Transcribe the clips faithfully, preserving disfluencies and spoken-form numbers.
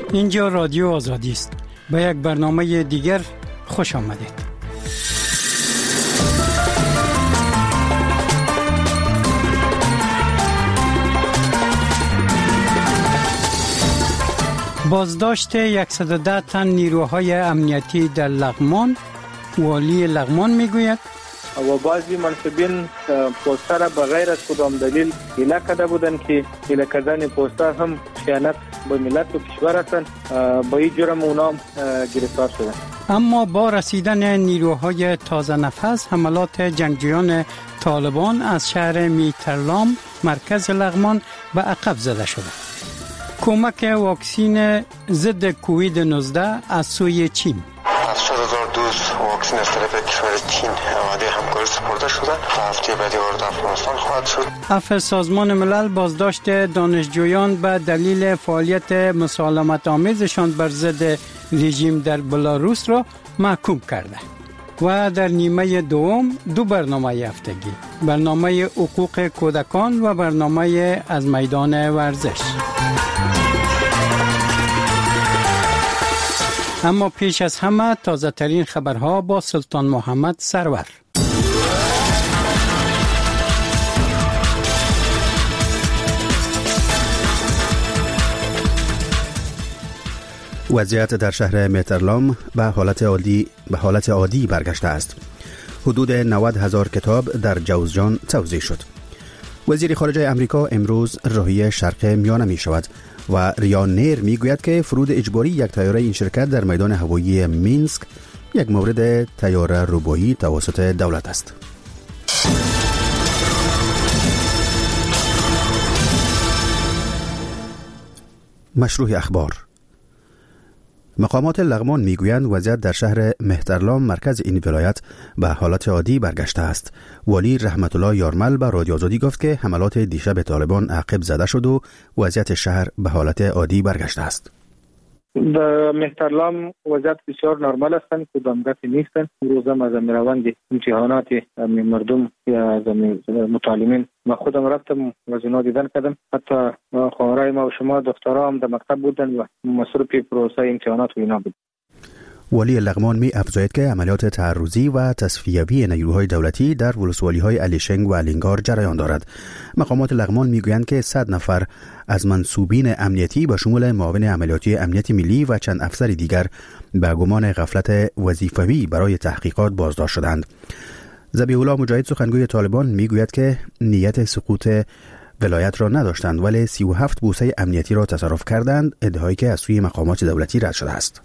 اینجا رادیو آزادی است. به یک برنامه دیگر خوش آمدید. بازداشت صد و ده تن نیروهای امنیتی در لغمان. والی لغمان میگوید و بعضی منصبین پوستر به غیر از کدام دلیل ایله کرده بودند که ایله کردن پوستر هم خیانت به ملت و کشور هستند. با این جرم اونا گرفتار شدند. اما با رسیدن نیروهای تازه نفس، حملات جنگجویان طالبان از شهر میترلام مرکز لغمان به عقب زده شده. کمک واکسین ضد کووید نوزده از سوی چین. از چهار هزار دوز واکسین از طرف کشور چین وعده همکاری سپرده شده. تا هفته بعدی وارد افغانستان خواهد شد. عفو سازمان ملل بازداشت دانشجویان به دلیل فعالیت مسالمت آمیزشان بر ضد رژیم در بلاروس را محکوم کرده. و در نیمه دوم دو برنامه هفتگی، برنامه حقوق کودکان و برنامه از میدان ورزش. اما پیش از همه تازه ترین خبرها با سلطان محمد سرور. وضعیت در شهر میترلام به حالت عادی به حالت عادی برگشته است. حدود نود هزار کتاب در جوزجان توزیع شد. وزیر خارجه امریکا امروز راهی شرق میانه می شود و ریانیر می گوید که فرود اجباری یک طیاره این شرکت در میدان هوایی مینسک یک مورد طیاره روبایی توسط دولت است. مشروع اخبار. مقامات لغمان میگویند وضعیت در شهر مهترلام مرکز این ولایت به حالت عادی برگشته است. ولی رحمت الله یارمل به رادیو آزادی گفت که حملات دیشب طالبان عقب زده شد و وضعیت شهر به حالت عادی برگشته است. در مهترلام وضعیت بسیار نرمال هستند، کدام گپی نیستند. روز هم از روند امتحانات مردم یا از متعلمین ما خودم رفتم و از اونا دیدن کردم. حتی خواهرای ما و شما دخترها هم در مکتب بودن و مصروف پروسه امتحانات و اینا بود. ولی لغمان می افزاید که عملیات تعرضی و تصفیوی نیروهای دولتی در ولسوالی‌های علیشنگ و الینگار جریان دارد. مقامات لغمان میگویند که صد نفر از منصوبین امنیتی به شمول معاون عملیاتی امنیت ملی و چند افسر دیگر به گمان غفلت وظیفوی برای تحقیقات بازداشت شدند. ذبیح الله مجاهد سخنگوی طالبان میگوید که نیت سقوط ولایت را نداشتند ولی سی و هفت بوسه امنیتی را تصرف کردند، ادعایی که از سوی مقامات دولتی رد شده است.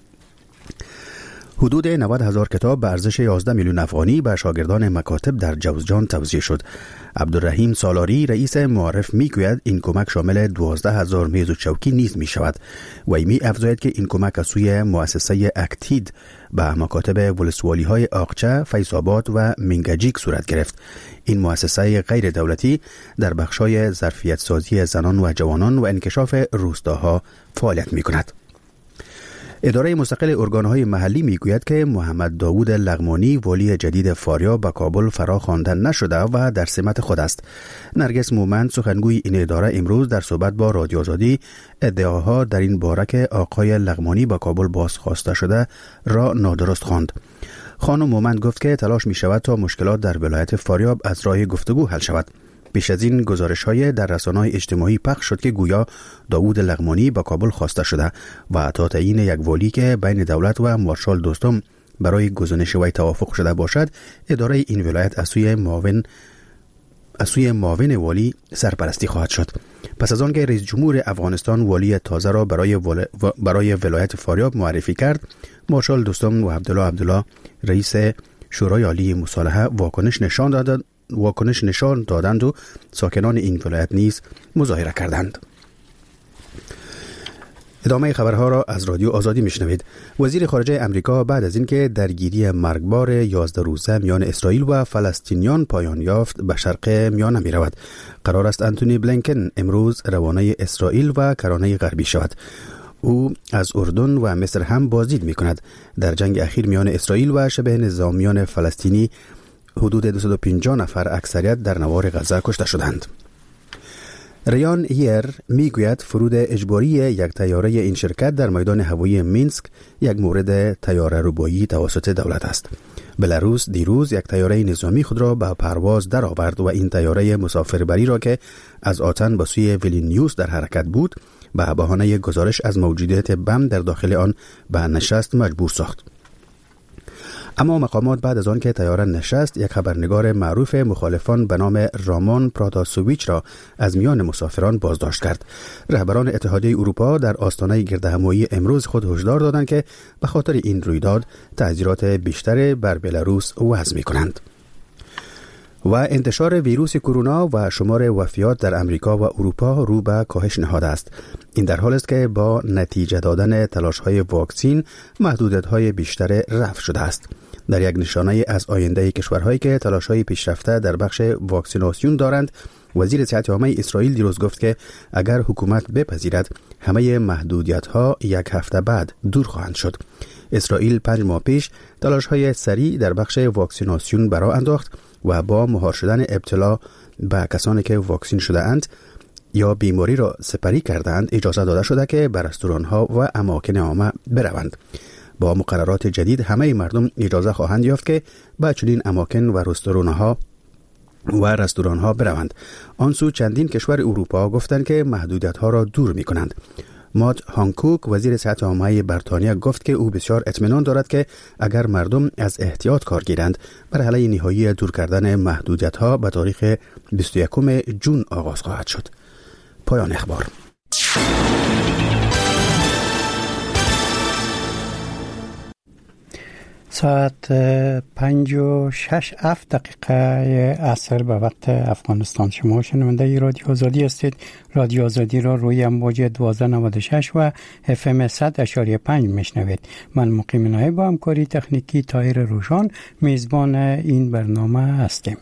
حدود نود هزار کتاب به ارزش یازده میلیون افغانی به شاگردان مکاتب در جوزجان توزیع شد. عبدالرحیم سالاری رئیس معرف میگوید این کمک شامل دوازده هزار میز و چوکی نیز می شود و می افزاید که این کمک از سوی مؤسسه اکتید به مکاتب ولسوالی های آقچه، فیض‌آباد و منگجیک صورت گرفت. این مؤسسه غیر دولتی در بخشای ظرفیت سازی زنان و جوانان و انکشاف روستاها فعالیت می کند. اداره مستقل ارگان‌های محلی میگوید که محمد داوود لغمانی والی جدید فاریاب به کابل فرا خواندن نشده و در سمت خود است. نرگس مومند سخنگوی این اداره امروز در صحبت با رادیو آزادی ادعاها در این باره که آقای لغمانی به کابل بازخواسته شده را نادرست خواند. خانم مومند گفت که تلاش می شود تا مشکلات در ولایت فاریاب از راه گفتگو حل شود. پیش از این گزارش‌های در رسانه‌های اجتماعی پخش شد که گویا داوود لغمانی به کابل خواسته شده و تا تعیین یک والی که بین دولت و مارشال دوستم برای گزینش وی توافق شده باشد، اداره این ولایت از سوی معاون از سوی معاون والی سرپرستی خواهد شد. پس از آنکه رئیس جمهور افغانستان والی تازه را برای ول... برای ولایت فاریاب معرفی کرد، مارشال دوستم و عبدالله عبدالله رئیس شورای عالی مصالحه واکنش نشان دادند واکنش نشان دادند و ساکنان این ولایت نیز مظاهره کردند. ادامه خبرها را از رادیو آزادی میشنوید. وزیر خارجه امریکا بعد از اینکه درگیری مرگبار یازده روزه میان اسرائیل و فلسطینیان پایان یافت به شرق میانه می رود. قرار است انتونی بلینکن امروز روانه اسرائیل و کرانه غربی شود. او از اردن و مصر هم بازدید می کند. در جنگ اخیر میان اسرائیل و شبه نظامیان فلسطینی حدود دویست و پنجاه نفر اکثریت در نوار غزه کشته شدند. ریان ایر میگوید فرود اجباری یک طیاره این شرکت در میدان هوایی مینسک یک مورد طیاره ربایی توسط دولت است. بلاروس دیروز یک طیاره نظامی خود را به پرواز درآورد و این طیاره مسافربری را که از آتن به سوی ویلنیوس در حرکت بود به بهانه گزارش از موجودیت بم در داخل آن به نشست مجبور ساخت. اما مقامات بعد از آن که طیاره نشست یک خبرنگار معروف مخالفان به نام رامان پراتاسوویچ را از میان مسافران بازداشت کرد. رهبران اتحادیه اروپا در آستانه گردهمایی امروز خود هشدار دادند که به خاطر این رویداد تعزیرات بیشتر بر بلاروس وضع می‌کنند. و انتشار ویروس کرونا و شمار وفیات در امریکا و اروپا رو به کاهش نهاده است. این در حال است که با نتیجه دادن تلاش‌های واکسین محدودیت‌های بیشتر رفع شده است. در یک نشانه از آینده کشورهایی که تلاش‌های پیشرفته در بخش واکسیناسیون دارند، وزیر صحت عامه اسرائیل دیروز گفت که اگر حکومت بپذیرد همه محدودیت‌ها یک هفته بعد دور خواهند شد. اسرائیل پنج ماه پیش تلاش‌های سریع در بخش واکسیناسیون برآ انداخت و با مهار شدن ابتلا به کسانی که واکسین شده اند یا بیماری را سپری کردند اجازه داده شده که به رستوران‌ها و اماکن عامه بروند. با مقررات جدید همه مردم اجازه خواهند یافت که به چنین اماکن و رستوران‌ها و رستوران‌ها بروند. آنسو چندین کشور اروپا گفتند که محدودیت‌ها را دور می‌کنند. مات هانکوک وزیر صحت عامه بریتانیا گفت که او بسیار اطمینان دارد که اگر مردم از احتیاط کار گیرند مرحله نهایی دور کردن محدودیت‌ها به تاریخ بیست و یکم ژوئن آغاز خواهد شد. پایان اخبار. ساعت پنج و شش افت دقیقه عصر به وقت افغانستان. شما شنونده رادیو آزادی هستید. رادیو آزادی را روی موج دوازده نود و شش و اف ام صد اشاری پنج میشنوید. من مقیم نایب با همکاری تکنیکی طاهر روشان میزبان این برنامه هستیم.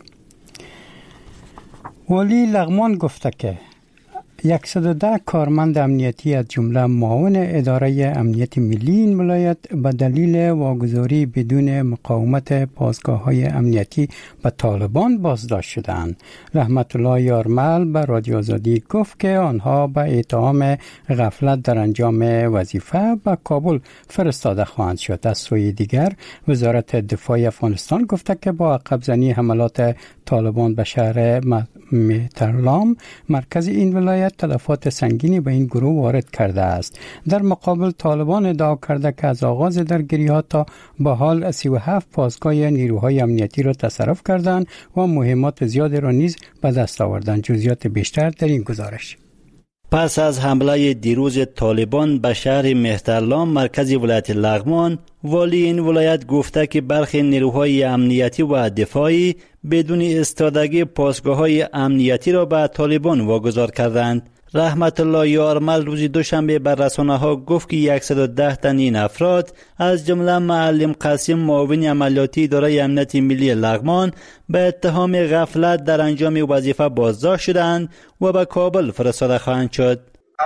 والی لغمان گفته که صد و ده کارمند امنیتی از جمله معاون اداره امنیت ملی این ولایت به دلیل واگذاری بدون مقاومت پاسگاه‌های امنیتی به طالبان بازداشت شدند. رحمت الله یارمل به رادیو آزادی گفت که آنها به اتهام غفلت در انجام وظیفه به کابل فرستاده خواهند شد. از سوی دیگر وزارت دفاع افغانستان گفته که با عقب زنی حملات طالبان به شهر مهترلام مرکز این ولایت تلفات سنگینی به این گروه وارد کرده است. در مقابل طالبان ادعا کرده که از آغاز درگیری‌ها تا به حال سی و هفت پاسگاه نیروهای امنیتی را تصرف کردند و مهمات زیادی را نیز به دست آوردند. جزئیات بیشتر در این گزارش. پس از حمله دیروز طالبان به شهر مهترلام مرکز ولایت لغمان، والی این ولایت گفته که برخی نیروهای امنیتی و دفاعی بدون استادگی پاسگاه‌های امنیتی را به طالبان واگذار کردند. رحمت الله یارمل روز دوشنبه بر رسانه‌ها گفت که صد و ده تن این افراد از جمله معلم قاسم معاون عملیاتی اداره امنیت ملی لغمان به اتهام غفلت در انجام وظیفه بازداشت شدند و به کابل فرستاده خواهند شد.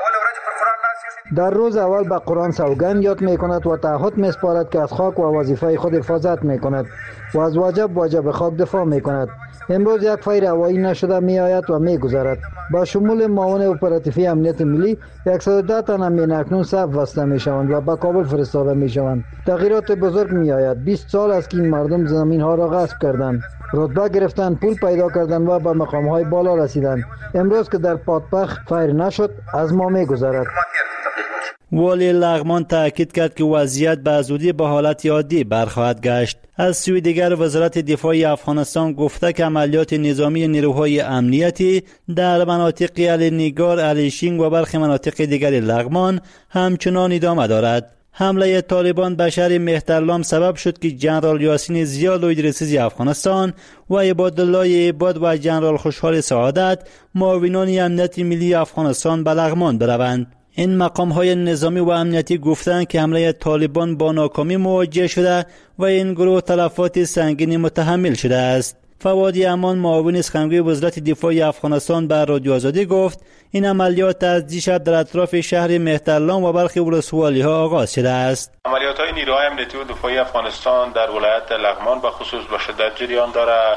در روز اول به قرآن سوگند یاد می کند و تعهد می سپارد که از خاک و وظیفه خود حفاظت می کند و از واجب واجب خاک دفاع می کند. امروز یک فایر هوایی نشده می آید و می گذرد. با شمول معاون اپراتیفی امنیت ملی صد و ده تن همین اکنون صف بسته می شوند و به کابل فرستاده می شوند. تغییرات بزرگ می آید. بیست سال است که این مردم زمین ها را غصب کردند، رتبه گرفتن، پول پیدا کردن و به مقام های بالا رسیدند. امروز که در پادپخ فایر نشد از ما می گذرد. والی لغمان تاکید کرد که وضعیت به زودی به حالت عادی برخواهد گشت. از سوی دیگر وزارت دفاع افغانستان گفته که عملیات نظامی نیروهای امنیتی در مناطق النگار، الیشینگ و برخی مناطق دیگر لغمان همچنان ادامه دارد. حمله طالبان به شهر مهترلام سبب شد که جنرال یاسین زیا لویدرسیز افغانستان و عبادالله عباد و جنرال خوشحال سعادت معاونان امنیت ملی افغانستان به لغمان بروند. این مقام‌های نظامی و امنیتی گفتند که حمله طالبان با ناکامی مواجه شده و این گروه تلفات سنگینی متحمل شده است. فوادی امان معاون سخنگوی وزارت دفاع افغانستان به رادیو آزادی گفت این عملیات از دیشب در اطراف شهر مهترلام و برخی ولسوالی‌ها آغاز شده است. عملیات‌های نیروهای امنیتی و دفاعی افغانستان در ولایت لغمان به خصوص با شدت جریان دارد.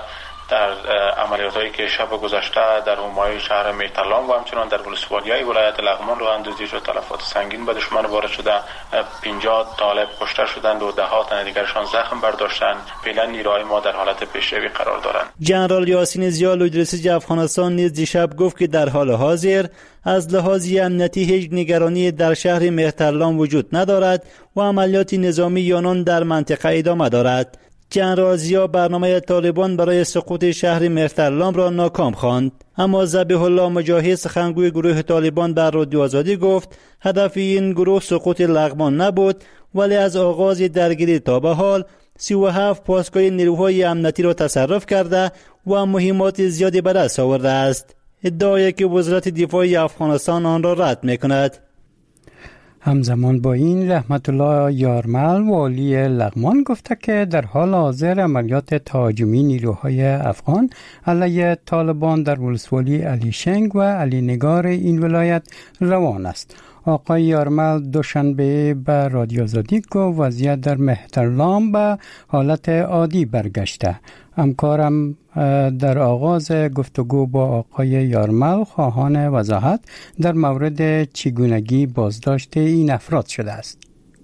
در عملیاتایی که شب گذشته در حمایت شهر مهترلام و همچنان در ولسوالیای ولایت لغمان راه اندازی شد، تلفات سنگین به دشمن وارد شده، پنجاه طالب کشته شدند و ده ها تن دیگرشان زخم برداشتند. فعلا نیروهای ما در حالت پیشروی قرار دارند. جنرال یاسین ضیا لوجرسیج افغانستان نیز دیشب گفت که در حال حاضر از لحاظ امنیتی هیچ نگرانی در شهر مهترلام وجود ندارد و عملیات نظامی یانان در منطقه ادامه دارد. جنرال ضیا برنامه طالبان برای سقوط شهر مهترلام را ناکام خواند، اما ذبیح الله مجاهد سخنگوی گروه طالبان بر رادیو آزادی گفت هدف این گروه سقوط لغمان نبود، ولی از آغاز درگیری تا به حال سی و هفت پاسگاه نیروهای امنیتی را تصرف کرده و مهمات زیادی به دست آورده است. ادعایی که وزارت دفاع افغانستان آن را رد می‌کند. همزمان با این رحمت الله یارمل والی لغمان گفته که در حال حاضر عملیات تهاجمی نیروهای افغان علیه طالبان در ولسوالی علی شنگ و علی نگار این ولایت روان است. آقای یارمل دوشنبه به رادیو آزادی گفت وضعیت در مهترلام به حالت عادی برگشته. همکارم در آغاز گفتگو با آقای یارمل خواهان وضاحت در مورد چگونگی بازداشت این افراد شده است.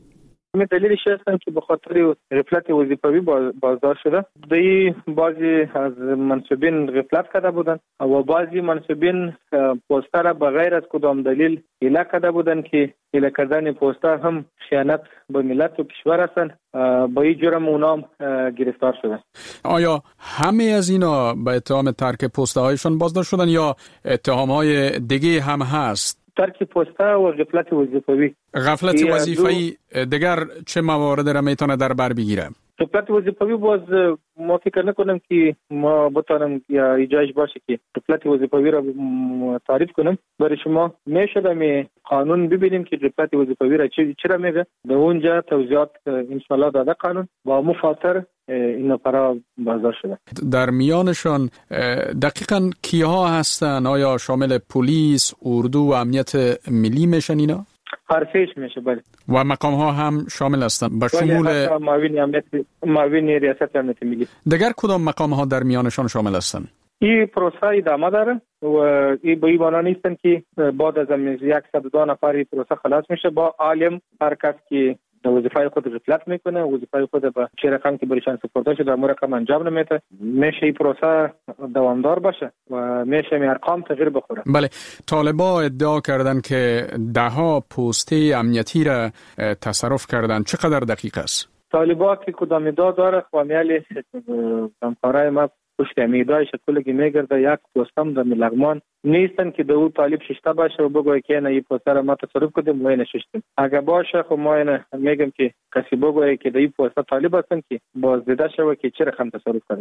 دلیلش هستن که به خاطر غفلت وظیفوی بازداشت شده. دی بعضی از منصوبین غفلت کرده بودند و بعضی منصوبین پوسته را بغیر از کدام دلیل ایله کرده بودند که ایله کردن پوسته هم خیانت به ملت و کشور هستند. با این جرم اونام گرفتار شدند. آیا همه از اینا به اتهام ترک پوسته هایشان بازداشت شدن یا اتهام های دیگه هم هست؟ ترک پوسته و غفلت وظیفوی. غفلت وظیفوی دیگر چه موارد را میتونه در بر بگیره؟ غفلت وظیفوی باز ما فکر نکنم که ما بتانم یا ایجاش باشه که غفلت وظیفوی را تعریف کنم. برای شما میشه می قانون ببینیم که غفلت وظیفوی را چی چرا میگه. به اونجا توضیحات ان شاء الله داده قانون با مفاطر این پرا بازداشت شده. در میانشان دقیقاً کیها هستن؟ آیا شامل پلیس، اردو و امنیت ملی میشن اینا؟ هرسیش میشه بله. و مقام ها هم شامل هستن به شمول معاون امنیت معاون ریاست امنیت ملی. دیگر کدام مقام ها در میانشان شامل هستن؟ این پروسه ادامه داره و این به این معنا نیستن که بعد از صد و دو نفر این پروسه خلاص میشه. با عالم هر کس که در وظیفه خود غفلت میکنه، وظیفه خود به چه رقم که برایشان سپرده شده در رقم انجام نمیده، میشه این پروسه دوامدار باشه و میشه می ارقام تغییر بخوره. بله، طالبا ادعا کردن که ده ها پسته امنیتی را تصرف کردن. چقدر دقیق است؟ طالبا که کدام ادعا داره خوامیالی همکارای ما پشت امیدای شکلگی میگرده یک پوستم در لغمان نیستن که دو طالب ششته باشه و بگوی که نه این پوسته را ما تصرف کردیم و نشستیم. اگه باشه خب ما اینه میگم که کسی بگوی که این پوسته طالب هستن که باز دیده شوه که چه رقم تصرف کرده.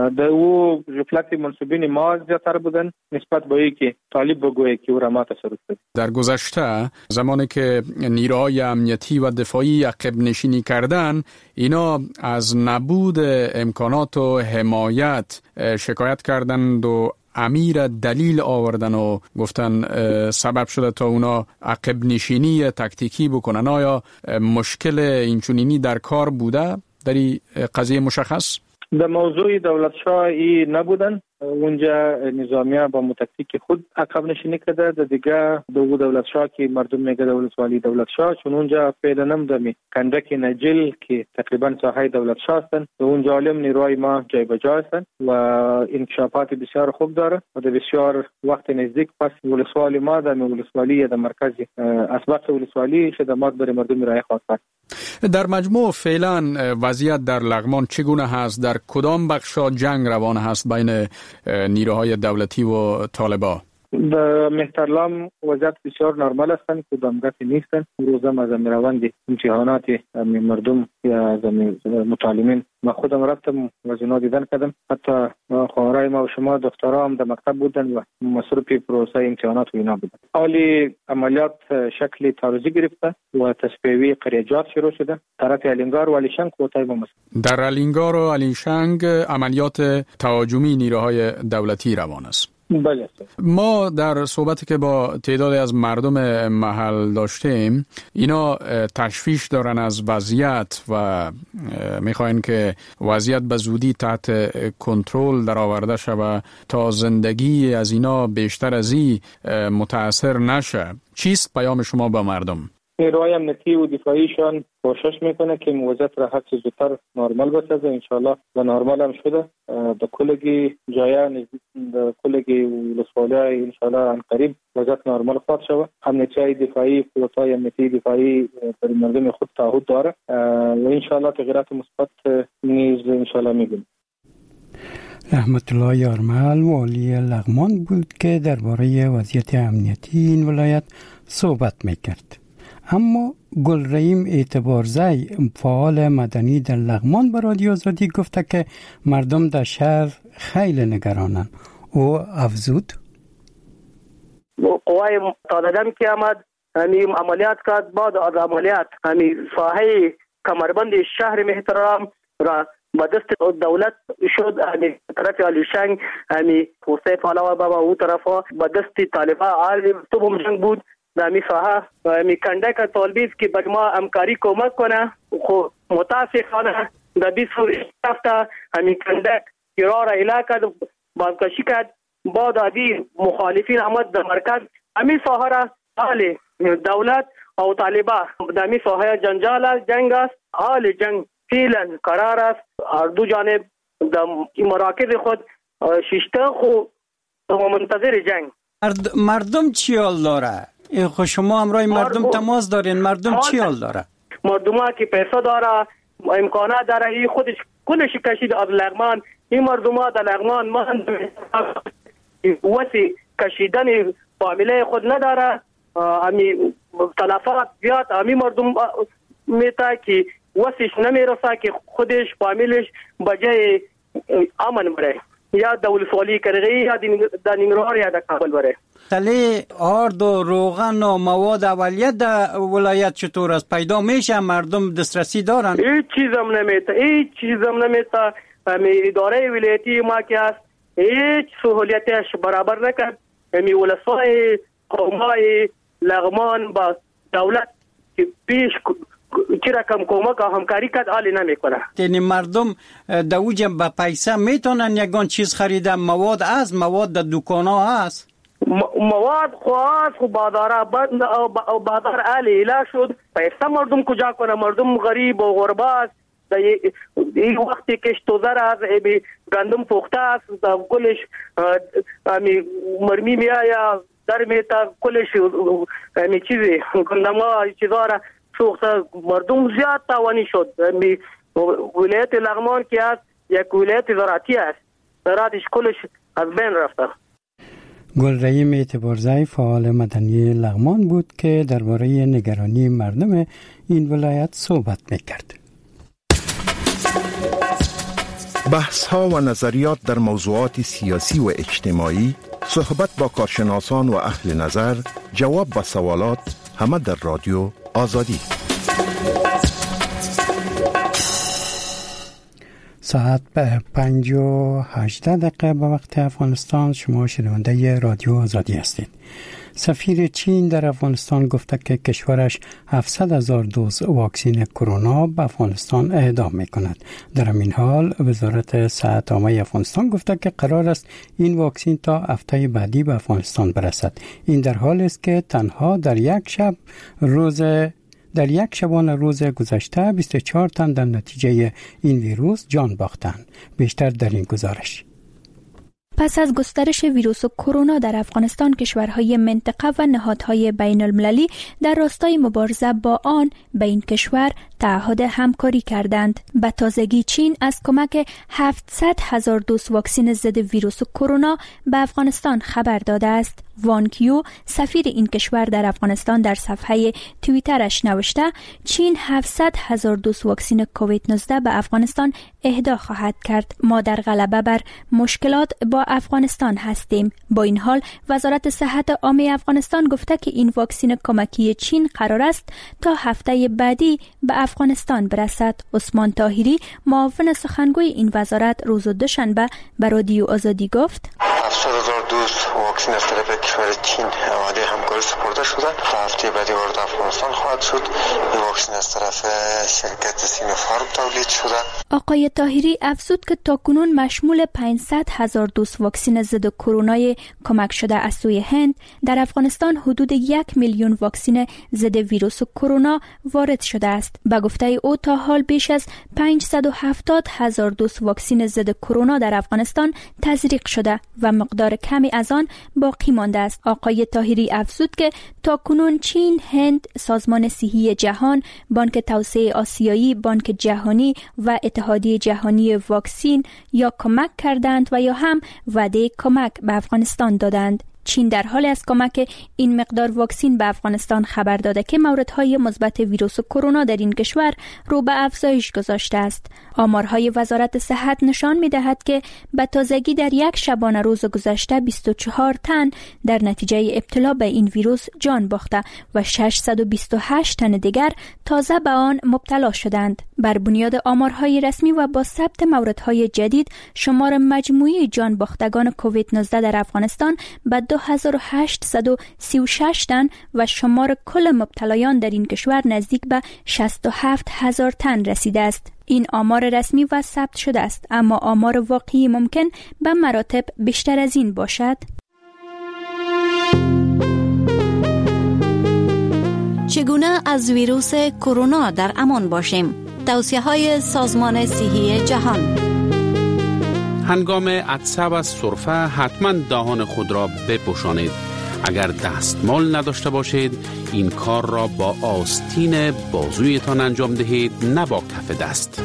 دو غفلت منصوبین ما زیادتر بودن نسبت به اینکه طالب بگوی که او را ما تصرف کرد. در گذشته زمانی که نیروهای امنیتی و دفاعی عقب نشینی کردن، اینا از نبود امکانات و حمایت شکایت کردند و امیر دلیل آوردن و گفتن سبب شده تا اونا عقب نشینی تکتیکی بکنن. آیا مشکل اینچنینی در کار بوده در این قضیه مشخص؟ در موضوع دولت شاه ای نبودن. اونجا نظامیه با متکتیک خود عقب نشینی کرده. در دیگه دو دولت شاه که مردم میگه دولت والی دولت شاه، چون اونجا فعلا نمدمی کندک نجل که تقریبا ساحه دولت شاه هستن و اونجا علم نیروهای ما جای بجا هستن و انکشافات بسیار خوب داره و در بسیار وقت نزدیک پس ولسوالی ما در ولسوالی در مرکز اسبق ولسوالی خدمات برای مردم رای خواهد کرد. در مجموع فعلا وضعیت در لغمان چگونه هست؟ در کدام بخشا جنگ روان هست بین نیروهای دولتی و طالبا؟ در مهترلام وضعیت بسیار نرمال هستند، کدام گپی نیستن. روزم از روند امتحانات مردم یا از متعلمین ما خودم رفتم و زینا دیدن کردم. حتی خواهرای ما و شما دخترها هم در مکتب بودن و مصروف پروسه امتحانات و اینا بودن. حالی عملیات شکل تعرضی گرفته و تصفیه قریجات شروع شده طرف الینگار و علیشنگ و تایب مصر. در الینگار و علیشنگ عملیات تهاجمی نیروهای دولتی روان است. بله. ما در صحبتی که با تعدادی از مردم محل داشتیم، اینا تشویش دارن از وضعیت و میخواین که وضعیت به زودی تحت کنترل در آورده شود تا زندگی از اینا بیشتر از این متاثر نشه. چیست پیام شما به مردم؟ نیروهای امنیتی و دفاعیشان کوشش میکنه که وضعیت را هر چه زودتر نرمال بسازه. انشالله به نرمال هم شده. در کلگی جایه در کلگی ولسوالی انشالله ان قریب وضعیت نرمال خواهد شود. امنیتی دفاعی قوت‌های امنیتی دفاعی برای مردم خود تعهد داره و انشالله تغییرات مثبت نیز انشالله میبینیم. رحمت الله یارمل والی لغمان بود که درباره وضعیت امنیتی این ولایت صحبت میکرد. اما گل رحیم اعتبارزی فعال مدنی در لغمان به رادیو آزادی گفته که مردم در شهر خیلی نگرانند. او افزود قوای متعددم که آمد همین عملیات کرد. بعد از عملیات همین ساحه کمربند شهر محترم را با دست دولت شد. همین طرف علیشنگ همین حسین علاوه بابا او طرفا با دست طالبان عالی تو هم جنگ بود. دامی ساحه می کنده که طالبیز که بر ما همکاری کمک کنه. خو متاسفانه در بیست هفته همین کنده کرار علاقه بازکشی کرد. بعد ادی مخالفین آمد در مرکز همین ساحه را حال دولت او طالبان دامی ساحه جنجال جنگ است. حال جنگ فعلا قرار است. هر دو جانب در مراکز خود ششته خو منتظر جنگ. مردم چی حال داره؟ خو شما همراه مردم تماس دارین. مردم چی حال داره؟ مردم ها که پیسه داره امکانات داره این خودش کلش کشید از لغمان. این مردم ها در لغمان من وسی کشیدن فامیله خود نداره. امی تلفات زیاد امی مردم میتا که وسیش نمیرسه که خودش فامیلش بجای امن بره یا دولسوالی کرغی یا در ننگرهار یا در کابل بره. تله آرد و روغن و مواد اولیه در ولایت چطور است؟ پیدا میشه؟ مردم دسترسی دارن؟ هیچ چیزم نمیتا هیچ چیزم نمیتا همی اداره ولایتی ما که هست هیچ سهولیتش برابر نکرد. همی ولسوای قومای لغمان با دولت که پیش چی رقم کمک و همکاری کرد حالی نمیکنه. یعنی مردم در اوجم با پیسه میتونن یگان چیز خریدن؟ مواد از مواد در دکان ها هست؟ مواد خواست خو بازار بازار عالی اله شد. پیسه مردم کجا کنه؟ مردم غریب و غرباست. این وقتی کشتوزر است گندم پخته است کلش مرمی میایا در میتا کلش می چیزی گندم ها چیزا را سوخته. مردم زیاد تاوانی شد. ولایت لغمان که است یک ولایت زراعتی است. زراعتش کلش از بین رفته. گل رحیم اعتبارزی فعال مدنی لغمان بود که درباره نگرانی مردم این ولایت صحبت میکرد. بحث ها و نظریات در موضوعات سیاسی و اجتماعی، صحبت با کارشناسان و اهل نظر، جواب به سوالات، همه در رادیو آزادی. ساعت به پنج و هجده دقیقه به وقت افغانستان. شما شنونده رادیو آزادی هستید. سفیر چین در افغانستان گفته که کشورش هفتصد هزار دوز واکسن کرونا به افغانستان اهدا می کند. در همین حال وزارت صحت عامه افغانستان گفته که قرار است این واکسن تا هفته بعدی به افغانستان برسد. این در حالی است که تنها در یک شب روز در یک شبانه روز گذشته بیست و چهار تن در نتیجه این ویروس جان باختند. بیشتر در این گزارش. پس از گسترش ویروس کرونا در افغانستان، کشورهای منطقه و نهادهای بین المللی در راستای مبارزه با آن به این کشور تعهد همکاری کردند. به تازگی چین از کمک هفتصد هزار دوز واکسن ضد ویروس کرونا به افغانستان خبر داده است. وان کیو، سفیر این کشور در افغانستان، در صفحه توییترش نوشته چین هفتصد هزار دوز واکسن کووید نوزده به افغانستان اهدا خواهد کرد. ما در غلبه بر مشکلات با افغانستان هستیم. با این حال وزارت صحت عامه افغانستان گفته که این واکسن کمکی چین قرار است تا هفته بعدی به افغانستان برسد. عثمان طاهری، معاون سخنگوی این وزارت، روز دوشنبه به رادیو آزادی گفت هفتاد هزار دوز واکسن از طرف کشور چین وعده همکاری سپرده شده و هفته بعدی وارد افغانستان خواهد شد. این واکسن از طرف شرکت سینوفارم تولید شده. آقای طاهری افزود که تاکنون مشمول پانصد هزار دوز واکسن ضد کرونا کمک شده از سوی هند، در افغانستان حدود یک میلیون واکسن ضد ویروس کرونا وارد شده است. به گفته او تا حال بیش از پانصد و هفتاد هزار دوز واکسن ضد کرونا در افغانستان تزریق شده و مقدار کمی از آن باقی مانده است. آقای طاهری افزود که تاکنون چین، هند، سازمان صحی جهان، بانک توسعه آسیایی، بانک جهانی و اتحادیه جهانی واکسن یا کمک کردند و یا هم وعده کمک به افغانستان دادند. چین در حال از کمک این مقدار واکسن به افغانستان خبر داده که موردهای مثبت ویروس کرونا در این کشور رو به افزایش گذاشته است. آمارهای وزارت صحت نشان می‌دهد که به تازگی در یک شبانه روز گذشته بیست و چهار تن در نتیجه ابتلا به این ویروس جان باخته و ششصد و بیست و هشت تن دیگر تازه به آن مبتلا شدند. بر بنیاد آمارهای رسمی و با ثبت موردهای جدید، شمار مجموعی جان باختگان کووید نوزده در افغانستان به دو هزار و هشتصد و سی و شش تن و شمار کل مبتلایان در این کشور نزدیک به شصت و هفت هزار تن رسیده است. این آمار رسمی و ثبت شده است، اما آمار واقعی ممکن به مراتب بیشتر از این باشد. چگونه از ویروس کرونا در امان باشیم؟ توصیه‌های سازمان صحی جهان. هنگام عطسه و سرفه حتما دهان خود را بپوشانید. اگر دستمال نداشته باشید، این کار را با آستین بازویتان انجام دهید، نه با کف دست.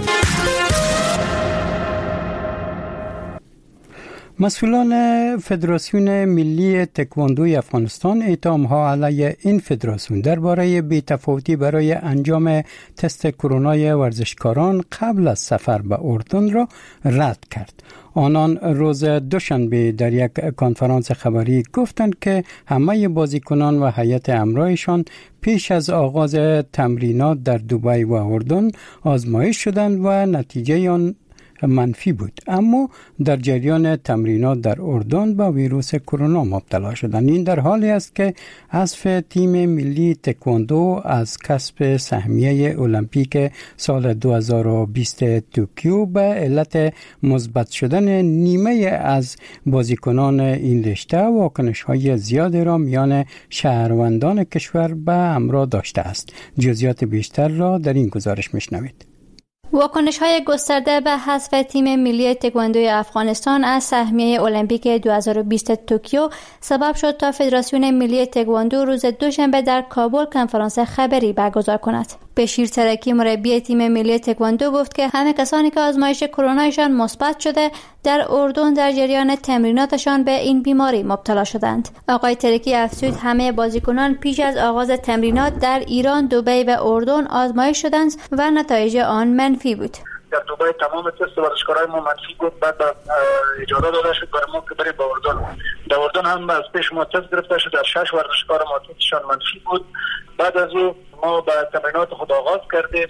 مسئولان فدراسیون ملی تکواندوی افغانستان اتهام‌ها علیه این فدراسیون درباره بی‌تفاوتی برای انجام تست کرونا ورزشکاران قبل از سفر به اردن را رد کرد. آنان روز دوشنبه در یک کنفرانس خبری گفتند که همه بازیکنان و هیئت همراهشان پیش از آغاز تمرینات در دبی و اردن آزمایش شدند و نتیجه آن منفی بود، اما در جریان تمرینات در اردن با ویروس کرونا مبتلا شدند. این در حالی است که حذف تیم ملی تکواندو از کسب سهمیه المپیک سال دو هزار و بیست توکیو به علت مثبت شدن نیمه از بازیکنان این رشته واکنش‌های زیادی را میان شهروندان کشور به همراه داشته است. جزئیات بیشتر را در این گزارش میشنوید. واکنش‌های گسترده به حذف تیم ملی تکواندوی افغانستان از سهمیه المپیک دو هزار و بیست توکیو سبب شد تا فدراسیون ملی تکواندو روز دوشنبه در کابل کنفرانس خبری برگزار کند. بشیر ترکی مربی تیم ملی تکواندو گفت که همه کسانی که آزمایش کرونایشان مثبت شده در اردن در جریان تمریناتشان به این بیماری مبتلا شدند. آقای ترکی افزود همه بازیکنان پیش از آغاز تمرینات در ایران، دبی و اردن آزمایش شدند و نتایج آن منفی بود. در دبی تمام تست ورزشکارای ما منفی بود، بعد اجازه داده شد برای ما که بریم به اردن. در اردن هم از پیش ما تست گرفته شد، در شش ورزشکار ما تستشان منفی بود. بعد از او ما به تمرینات خود آغاز کردیم.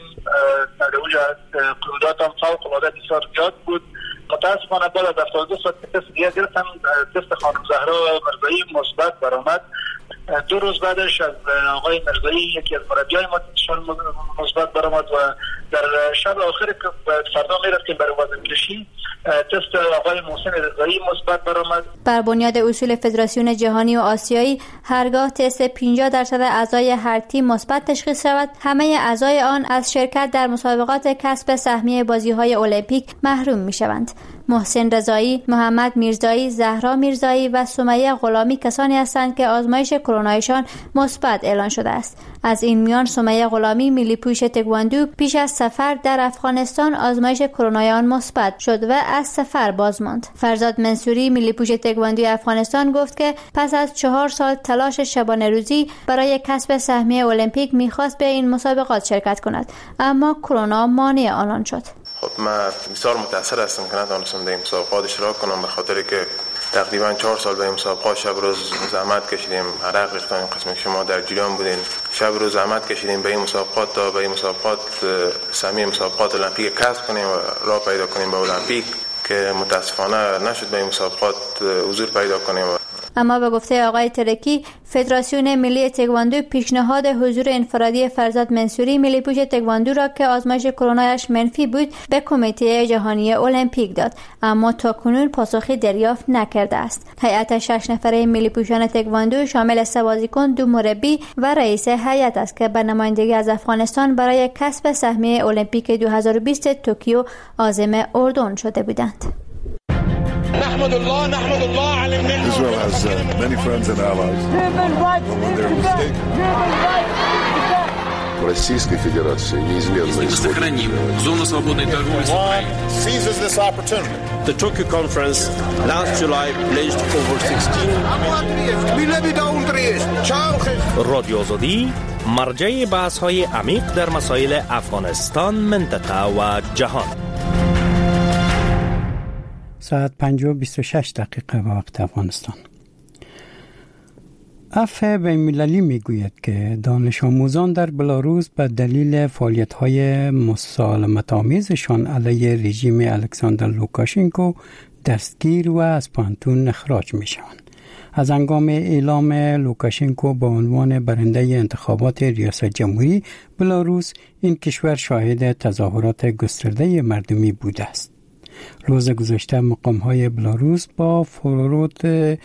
در اونجا قیودات هم فوق العاده بسیار زیاد بود. متاسفانه بعد از هفتاد و دو ساعت تست دیگه گرفتم، تست خانم زهرا مرزایی مثبت برآمد. دو روز بعدش از آقای مرزایی یکی از مربیای ما تستشان مثبت برآمد و در شب آخر که فردا میرفتیم برای وزنکشی تست آقای محسن رضایی مثبت برآمد. بر بنیاد اصول فدراسیون جهانی و آسیایی هرگاه تست پنجاه درصد اعضای هر تیم مثبت تشخیص شود، همه اعضای آن از شرکت در مسابقات کسب سهمیه بازی‌های المپیک محروم می‌شوند. محسن رضایی، محمد میرزایی، زهرا میرزایی و سمیه غلامی کسانی هستند که آزمایش کرونایشان مثبت اعلان شده است. از این میان سمیه غلامی ملی پوش تکواندو پیش از سفر در افغانستان آزمایش کرونای آن مثبت شد و از سفر باز ماند. فرزاد منصوری ملی پوش تکواندو افغانستان گفت که پس از چهار سال تلاش شبانه روزی برای کسب سهمیه المپیک میخواست به این مسابقات شرکت کند، اما کرونا مانع آنان شد. خب من بسیار متأثر هستم که نتونستم در این مسابقات اشتراک کنم، به خاطر که تقریبا چهار سال به این مسابقات شب روز زحمت کشیدیم، عرق ریختیم. این قسمی که شما در جریان بودین، شب روز زحمت کشیدیم به این مسابقات تا به این مسابقات سهمیه مسابقات المپیک کسب کنیم و راه پیدا کنیم به المپیک، که متاسفانه نشد به این مسابقات حضور پیدا کنیم. اما به گفته آقای ترکی، فدراسیون ملی تکواندو پیشنهاد حضور انفرادی فرزاد منصوری ملی پوش تکواندو را که آزمایش کرونایش منفی بود به کمیته جهانی المپیک داد، اما تا کنون پاسخی دریافت نکرده است. هیئت شش نفره ملی پوشان تکواندو شامل سه بازیکن، دو مربی و رئیس هیئت است که به نمایندگی از افغانستان برای کسب سهمیه المپیک دو هزار و بیست توکیو عازم اردن شده بودند. نحمد الله نحمد الله على الملك. Israel has uh, many friends and allies. When they're mistaken. Российской Федерации неизменно исходит. Зону свободной торговли. Seizes this opportunity. The Tokyo conference last July pledged over sixteen. رادیو آزادی مرجع بحث‌های عمیق در مسائل افغانستان، منطقه و جهان. ساعت پنج و بیست و شش دقیقه به وقت افغانستان. عفو بین‌المللی میگوید که دانش آموزان در بلاروس به دلیل فعالیت‌های مسالمت‌آمیزشان علیه رژیم الکساندر لوکاشنکو دستگیر و از پانتون اخراج می‌شوند. از هنگام اعلام لوکاشنکو به عنوان برنده انتخابات ریاست جمهوری بلاروس، این کشور شاهد تظاهرات گسترده مردمی بوده است. روز گذشته مقام‌های بلاروس با فرود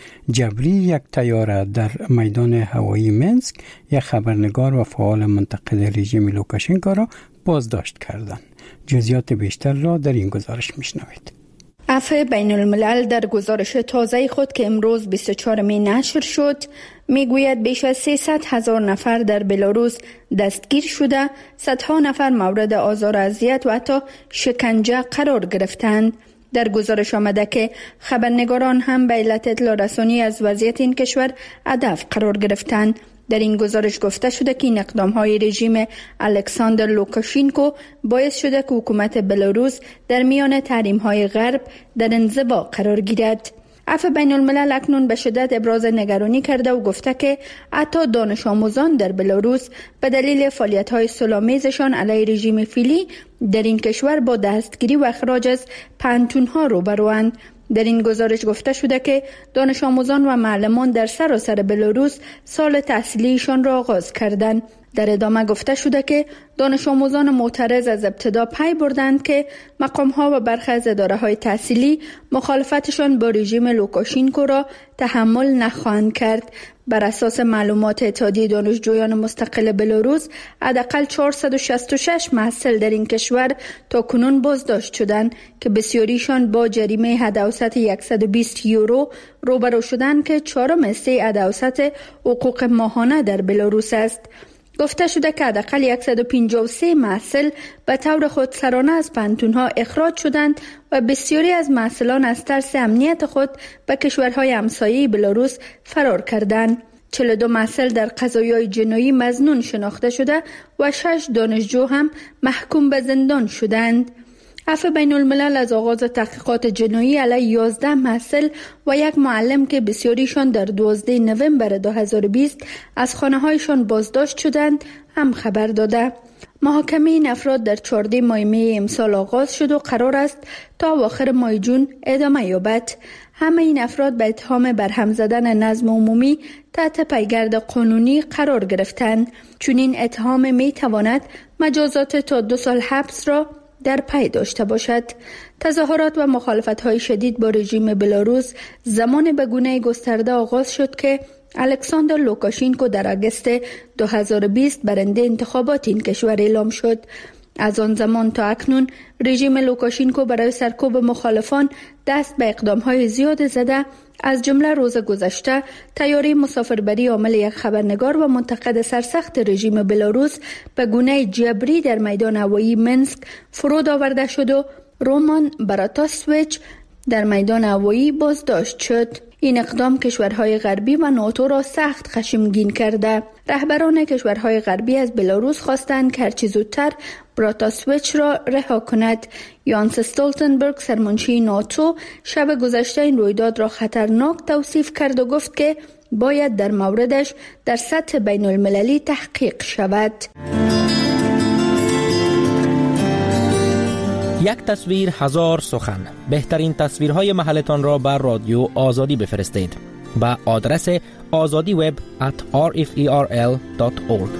جبری یک طیاره در میدان هوایی منسک یک خبرنگار و فعال منتقد رژیم لوکاشنکو را بازداشت کردند. جزئیات بیشتر را در این گزارش میشنوید. عفو بین الملل در گزارش تازه خود که امروز بیست و چهارم نشر شد میگوید بیش از سیصد هزار نفر در بلاروس دستگیر شده، صدها نفر مورد آزار و اذیت و حتی شکنجه قرار گرفتند. در گزارش آمده که خبرنگاران هم به علت اطلاع رسانی از وضعیت این کشور هدف قرار گرفتند. در این گزارش گفته شده که این اقدام‌های رژیم الکساندر لوکاشنکو باعث شده که حکومت بلاروس در میان تحریم‌های غرب در انزوا قرار گیرد. عفو بین الملل اکنون به شدت ابراز نگرانی کرده و گفته که حتی دانش آموزان در بلاروس به دلیل فعالیت‌های صلح‌آمیزشان علیه رژیم فعلی در این کشور با دستگیری و اخراج از پانتون‌ها روبروند. در این گزارش گفته شده که دانش آموزان و معلمان در سراسر بلاروس سال تحصیلیشان را آغاز کردند. در ادامه گفته شده که دانش آموزان معترض از ابتدا پی بردند که مقام‌ها و برخی از اداره‌های تحصیلی مخالفتشان با رژیم لوکاشنکو را تحمل نخواهند کرد. بر اساس معلومات اتحادیه دانشجویان مستقل بلاروس، حداقل چهارصد و شصت و شش محصل در این کشور تا کنون بازداشت شدند که بسیاریشان با جریمه حد اوسط صد و بیست یورو روبرو شدند که چهارم حصه حد اوسط حقوق ماهانه در بلاروس است. گفته شده که حداقل صد و پنجاه و سه محصل به طور خودسرانه از پانتون‌ها اخراج شدند و بسیاری از محصلان از ترس امنیت خود به کشورهای همسایه بلاروس فرار کردند. چهل و دو محصل در قضایای جنایی مظنون شناخته شده و شش دانشجو هم محکوم به زندان شدند. عفو بین الملل از آغاز تحقیقات جنایی علیه یازده محصل و یک معلم که بسیاریشان در دوازده نوامبر دو هزار و بیست از خانه‌هایشان بازداشت شدند هم خبر داده. محاکمه این افراد در چهارده ماه می امسال آغاز شد و قرار است تا آخر ماه جون ادامه یابد. همه این افراد به اتهام برهم زدن نظم عمومی تحت پیگرد قانونی قرار گرفتند. چون این اتهام می تواند مجازات تا دو سال حبس را در پی داشته باشد. تظاهرات و مخالفت‌های شدید با رژیم بلاروس زمان به گونه گسترده آغاز شد که الکساندر لوکاشنکو در آگوست دو هزار و بیست برنده انتخابات این کشور اعلام شد. از آن زمان تا اکنون رژیم لوکاشنکو برای سرکوب مخالفان دست به اقدام‌های زیاد زده، از جمله روز گذشته طیاره مسافربری عامل یک خبرنگار و منتقد سرسخت رژیم بلاروس به گونه جبری در میدان هوایی منسک فرود آورده شد و رومان براتاسویچ در میدان هوایی بازداشت شد. این اقدام کشورهای غربی و ناتو را سخت خشمگین کرده. رهبران کشورهای غربی از بلاروس خواستند که هرچه زودتر براتاسویچ را رها کند. یانس استولتنبرگ سرمنشی ناتو شب گذشته این رویداد را خطرناک توصیف کرد و گفت که باید در موردش در سطح بین المللی تحقیق شود. یک تصویر هزار سخن. بهترین تصویرهای محلتان را بر رادیو آزادی بفرستید. به آدرس آزادی وب ات آر اف ای آر ال دات اورگ.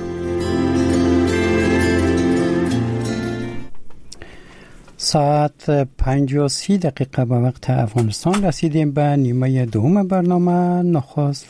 ساعت پنج و سی دقیقه به وقت افغانستان رسیدیم به نیمه دوم برنامه. نخست